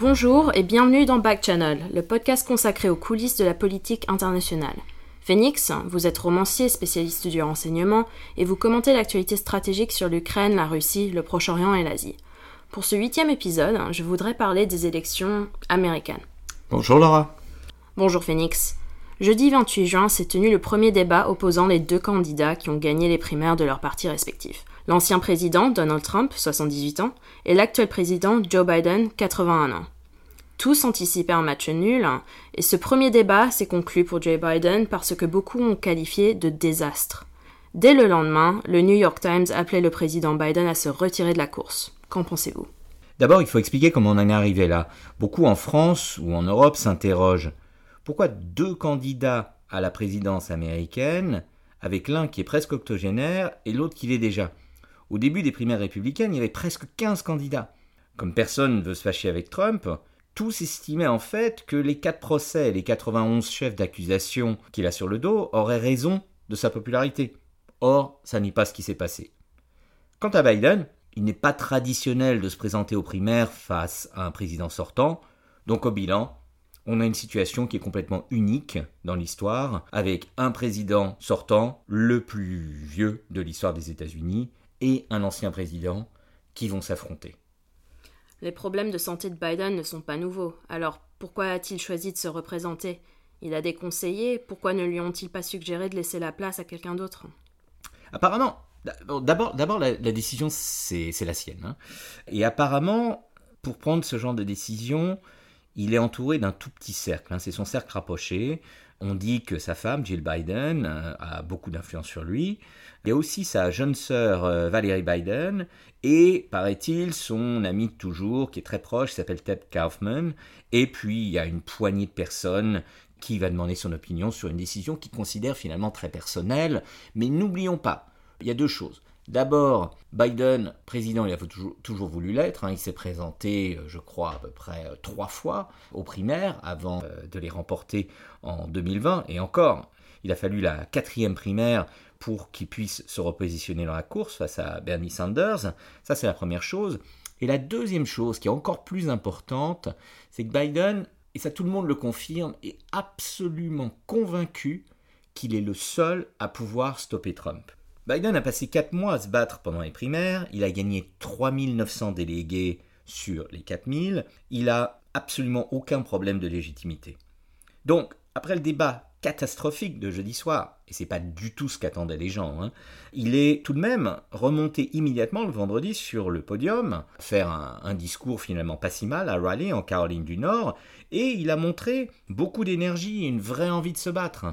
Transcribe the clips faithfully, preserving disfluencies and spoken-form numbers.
Bonjour et bienvenue dans Back Channel, le podcast consacré aux coulisses de la politique internationale. Phoenix, vous êtes romancier spécialiste du renseignement et vous commentez l'actualité stratégique sur l'Ukraine, la Russie, le Proche-Orient et l'Asie. Pour ce huitième épisode, je voudrais parler des élections américaines. Bonjour Laura. Bonjour Phoenix. Jeudi vingt-huit juin s'est tenu le premier débat opposant les deux candidats qui ont gagné les primaires de leurs partis respectifs. L'ancien président Donald Trump, soixante-dix-huit ans, et l'actuel président Joe Biden, quatre-vingt-un ans. Tous anticipaient un match nul, et ce premier débat s'est conclu pour Joe Biden par ce que beaucoup ont qualifié de désastre. Dès le lendemain, le New York Times appelait le président Biden à se retirer de la course. Qu'en pensez-vous ? D'abord, il faut expliquer comment on en est arrivé là. Beaucoup en France ou en Europe s'interrogent. Pourquoi deux candidats à la présidence américaine, avec l'un qui est presque octogénaire et l'autre qui l'est déjà ? Au début des primaires républicaines, il y avait presque quinze candidats. Comme personne ne veut se fâcher avec Trump, tous estimaient en fait que les quatre procès et les quatre-vingt-onze chefs d'accusation qu'il a sur le dos auraient raison de sa popularité. Or, ça n'est pas ce qui s'est passé. Quant à Biden, il n'est pas traditionnel de se présenter aux primaires face à un président sortant, donc au bilan, on a une situation qui est complètement unique dans l'histoire, avec un président sortant, le plus vieux de l'histoire des États-Unis, et un ancien président qui vont s'affronter. Les problèmes de santé de Biden ne sont pas nouveaux, alors pourquoi a-t-il choisi de se représenter ? Il a des conseillers, pourquoi ne lui ont-ils pas suggéré de laisser la place à quelqu'un d'autre ? Apparemment, d'abord, d'abord la, la décision c'est, c'est la sienne. Hein. Et apparemment, pour prendre ce genre de décision, il est entouré d'un tout petit cercle, hein, c'est son cercle rapproché. On dit que sa femme, Jill Biden, euh, a beaucoup d'influence sur lui. Il y a aussi sa jeune sœur, euh, Valerie Biden, et, paraît-il, son ami de toujours, qui est très proche, qui s'appelle Ted Kaufman. Et puis, il y a une poignée de personnes qui va demander son opinion sur une décision qu'il considère finalement très personnelle. Mais n'oublions pas, il y a deux choses. D'abord, Biden, président, il a toujours, toujours voulu l'être. Hein. Il s'est présenté, je crois, à peu près euh, trois fois aux primaires avant euh, de les remporter en deux mille vingt. Et encore, il a fallu la quatrième primaire pour qu'il puisse se repositionner dans la course face à Bernie Sanders. Ça, c'est la première chose. Et la deuxième chose, qui est encore plus importante, c'est que Biden, et ça tout le monde le confirme, est absolument convaincu qu'il est le seul à pouvoir stopper Trump. Biden a passé quatre mois à se battre pendant les primaires, il a gagné trois mille neuf cents délégués sur les quatre mille, il a absolument aucun problème de légitimité. Donc, après le débat catastrophique de jeudi soir, et c'est pas du tout ce qu'attendaient les gens, hein, il est tout de même remonté immédiatement le vendredi sur le podium, faire un, un discours finalement pas si mal à Raleigh en Caroline du Nord, et il a montré beaucoup d'énergie et une vraie envie de se battre.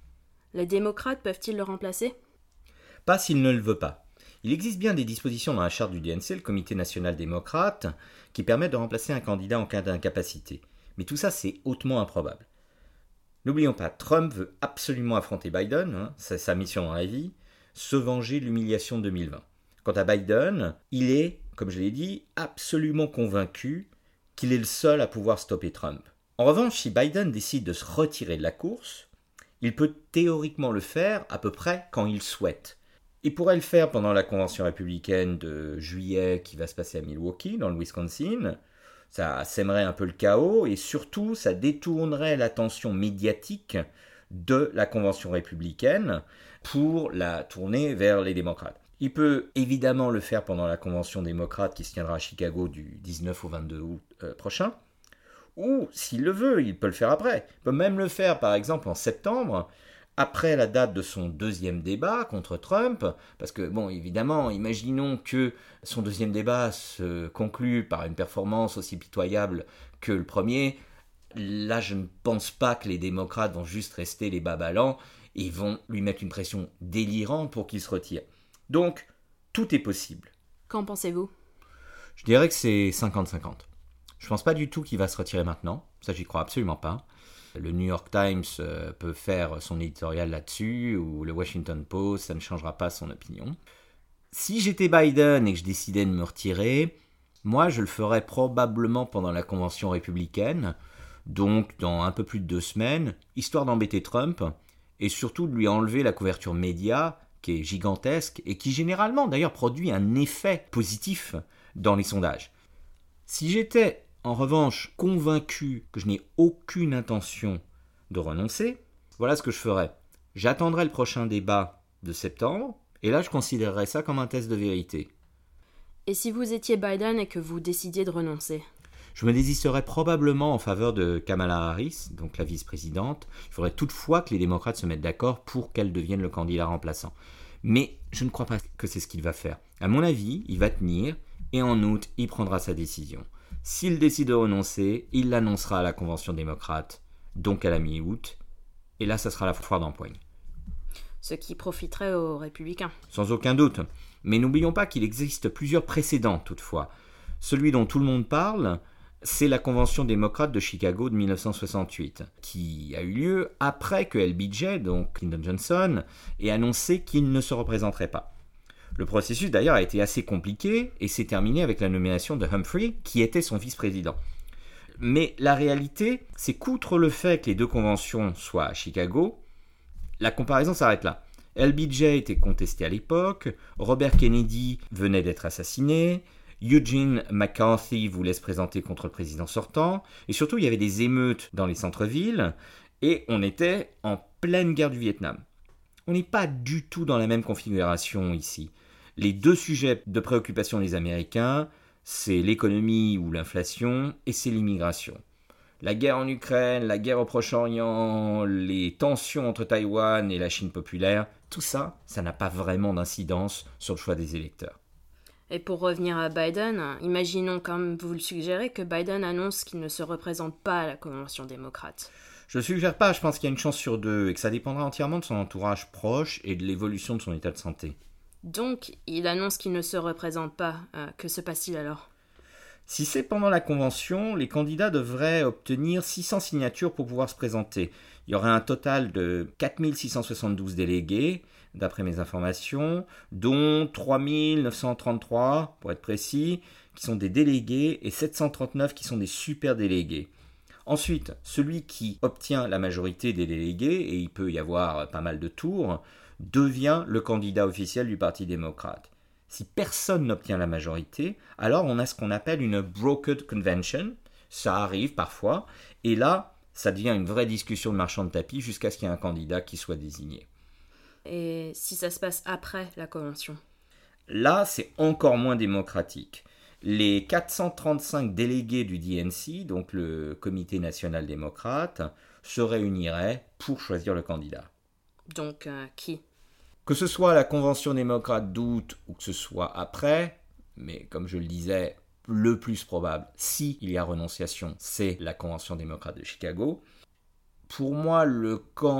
Les démocrates peuvent-ils le remplacer ? Pas s'il ne le veut pas. Il existe bien des dispositions dans la charte du D N C, le Comité national démocrate, qui permettent de remplacer un candidat en cas d'incapacité. Mais tout ça, c'est hautement improbable. N'oublions pas, Trump veut absolument affronter Biden, hein, c'est sa mission dans la vie, se venger de l'humiliation de deux mille vingt. Quant à Biden, il est, comme je l'ai dit, absolument convaincu qu'il est le seul à pouvoir stopper Trump. En revanche, si Biden décide de se retirer de la course, il peut théoriquement le faire à peu près quand il souhaite. Il pourrait le faire pendant la convention républicaine de juillet qui va se passer à Milwaukee, dans le Wisconsin. Ça sèmerait un peu le chaos et surtout, ça détournerait l'attention médiatique de la convention républicaine pour la tourner vers les démocrates. Il peut évidemment le faire pendant la convention démocrate qui se tiendra à Chicago du dix-neuf au vingt-deux août euh, prochain. Ou, s'il le veut, il peut le faire après. Il peut même le faire, par exemple, en septembre, après la date de son deuxième débat contre Trump, parce que, bon, évidemment, imaginons que son deuxième débat se conclue par une performance aussi pitoyable que le premier. Là, je ne pense pas que les démocrates vont juste rester les bas ballants et vont lui mettre une pression délirante pour qu'il se retire. Donc, tout est possible. Qu'en pensez-vous ? Je dirais que c'est cinquante cinquante. Je ne pense pas du tout qu'il va se retirer maintenant, ça j'y crois absolument pas. Le New York Times euh, peut faire son éditorial là-dessus, ou le Washington Post, ça ne changera pas son opinion. Si j'étais Biden et que je décidais de me retirer, moi je le ferais probablement pendant la convention républicaine, donc dans un peu plus de deux semaines, histoire d'embêter Trump, et surtout de lui enlever la couverture média, qui est gigantesque, et qui généralement d'ailleurs produit un effet positif dans les sondages. Si j'étais en revanche convaincu que je n'ai aucune intention de renoncer, voilà ce que je ferai. J'attendrai le prochain débat de septembre, et là je considérerai ça comme un test de vérité. Et si vous étiez Biden et que vous décidiez de renoncer ? Je me désisterais probablement en faveur de Kamala Harris, donc la vice-présidente. Il faudrait toutefois que les démocrates se mettent d'accord pour qu'elle devienne le candidat remplaçant. Mais je ne crois pas que c'est ce qu'il va faire. À mon avis, il va tenir, et en août, il prendra sa décision. S'il décide de renoncer, il l'annoncera à la convention démocrate, donc à la mi-août, et là, ça sera la foire d'empoigne. Ce qui profiterait aux républicains. Sans aucun doute. Mais n'oublions pas qu'il existe plusieurs précédents, toutefois. Celui dont tout le monde parle, c'est la Convention démocrate de Chicago de dix-neuf cent soixante-huit, qui a eu lieu après que L B J, donc Lyndon Johnson, ait annoncé qu'il ne se représenterait pas. Le processus d'ailleurs a été assez compliqué et s'est terminé avec la nomination de Humphrey, qui était son vice-président. Mais la réalité, c'est qu'outre le fait que les deux conventions soient à Chicago, la comparaison s'arrête là. L B J était contesté à l'époque, Robert Kennedy venait d'être assassiné, Eugene McCarthy voulait se présenter contre le président sortant, et surtout il y avait des émeutes dans les centres-villes, et on était en pleine guerre du Vietnam. On n'est pas du tout dans la même configuration ici. Les deux sujets de préoccupation des Américains, c'est l'économie ou l'inflation, et c'est l'immigration. La guerre en Ukraine, la guerre au Proche-Orient, les tensions entre Taïwan et la Chine populaire, tout ça, ça n'a pas vraiment d'incidence sur le choix des électeurs. Et pour revenir à Biden, imaginons, comme vous le suggérez, que Biden annonce qu'il ne se représente pas à la Convention démocrate. Je ne suggère pas, je pense qu'il y a une chance sur deux et que ça dépendra entièrement de son entourage proche et de l'évolution de son état de santé. Donc, il annonce qu'il ne se représente pas. Euh, que se passe-t-il alors ? Si c'est pendant la convention, les candidats devraient obtenir six cents signatures pour pouvoir se présenter. Il y aurait un total de quatre mille six cent soixante-douze délégués, d'après mes informations, dont trois mille neuf cent trente-trois, pour être précis, qui sont des délégués et sept cent trente-neuf qui sont des super délégués. Ensuite, celui qui obtient la majorité des délégués, et il peut y avoir pas mal de tours, devient le candidat officiel du Parti démocrate. Si personne n'obtient la majorité, alors on a ce qu'on appelle une brokered convention, ça arrive parfois, et là, ça devient une vraie discussion de marchand de tapis jusqu'à ce qu'il y ait un candidat qui soit désigné. Et si ça se passe après la convention ? Là, c'est encore moins démocratique. Les quatre cent trente-cinq délégués du D N C, donc le Comité national démocrate, se réuniraient pour choisir le candidat. Donc, euh, qui ? Que ce soit la Convention démocrate d'août ou que ce soit après, mais comme je le disais, le plus probable, si il y a renonciation, c'est la Convention démocrate de Chicago. Pour moi, le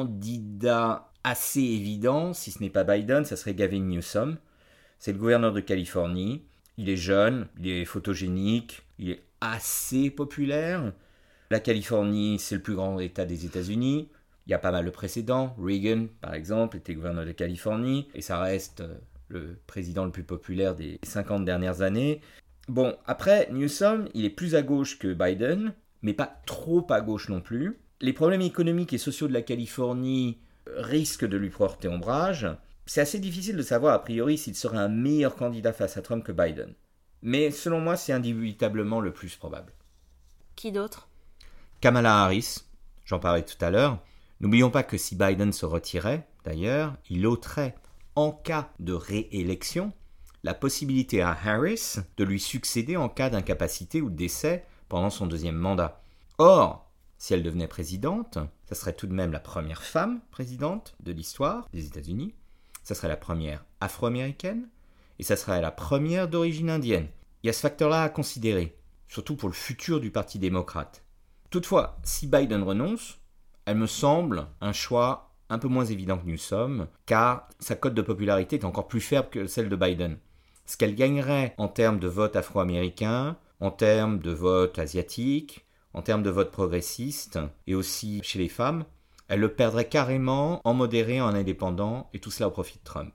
candidat assez évident, si ce n'est pas Biden, ça serait Gavin Newsom. C'est le gouverneur de Californie. Il est jeune, il est photogénique, il est assez populaire. La Californie, c'est le plus grand État des États-Unis. Il y a pas mal de précédents. Reagan, par exemple, était gouverneur de Californie, et ça reste le président le plus populaire des cinquante dernières années. Bon, après, Newsom, il est plus à gauche que Biden, mais pas trop à gauche non plus. Les problèmes économiques et sociaux de la Californie risquent de lui porter ombrage. C'est assez difficile de savoir, a priori, s'il serait un meilleur candidat face à Trump que Biden. Mais selon moi, c'est indubitablement le plus probable. Qui d'autre ? Kamala Harris, j'en parlais tout à l'heure. N'oublions pas que si Biden se retirait, d'ailleurs, il ôterait, en cas de réélection, la possibilité à Harris de lui succéder en cas d'incapacité ou de décès pendant son deuxième mandat. Or, si elle devenait présidente, ça serait tout de même la première femme présidente de l'histoire des États-Unis, ça serait la première afro-américaine, et ça serait la première d'origine indienne. Il y a ce facteur-là à considérer, surtout pour le futur du Parti démocrate. Toutefois, si Biden renonce, elle me semble un choix un peu moins évident que Newsom, car sa cote de popularité est encore plus faible que celle de Biden. Ce qu'elle gagnerait en termes de vote afro-américain, en termes de vote asiatique, en termes de vote progressiste, et aussi chez les femmes, elle le perdrait carrément en modéré, en indépendant, et tout cela au profit de Trump.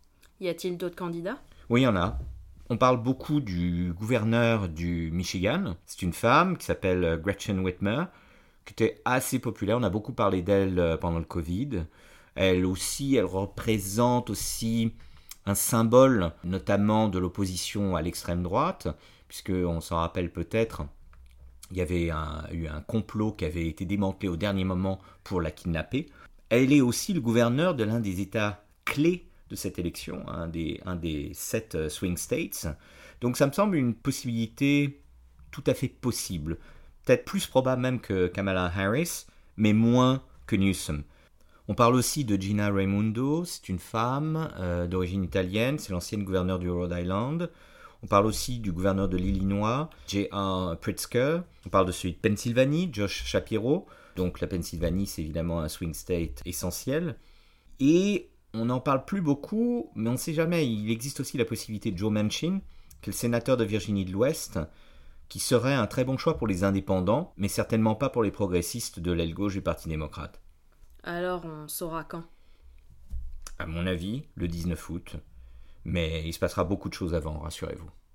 Y a-t-il d'autres candidats ? Oui, il y en a. On parle beaucoup du gouverneur du Michigan. C'est une femme qui s'appelle Gretchen Whitmer, qui était assez populaire. On a beaucoup parlé d'elle pendant le Covid. Elle aussi, elle représente aussi un symbole, notamment de l'opposition à l'extrême droite, puisqu'on s'en rappelle peut-être, il y avait un, eu un complot qui avait été démantelé au dernier moment pour la kidnapper. Elle est aussi le gouverneur de l'un des États clés de cette élection, un des, un des sept uh, swing states. Donc ça me semble une possibilité tout à fait possible. Peut-être plus probable même que Kamala Harris, mais moins que Newsom. On parle aussi de Gina Raimondo, c'est une femme euh, d'origine italienne, c'est l'ancienne gouverneure du Rhode Island. On parle aussi du gouverneur de l'Illinois, J R Pritzker. On parle de celui de Pennsylvanie, Josh Shapiro. Donc la Pennsylvanie, c'est évidemment un swing state essentiel. Et on n'en parle plus beaucoup, mais on ne sait jamais. Il existe aussi la possibilité de Joe Manchin, qui est le sénateur de Virginie de l'Ouest, qui serait un très bon choix pour les indépendants, mais certainement pas pour les progressistes de l'aile gauche du Parti démocrate. Alors, on saura quand? À mon avis, le dix-neuf août. Mais il se passera beaucoup de choses avant, rassurez-vous.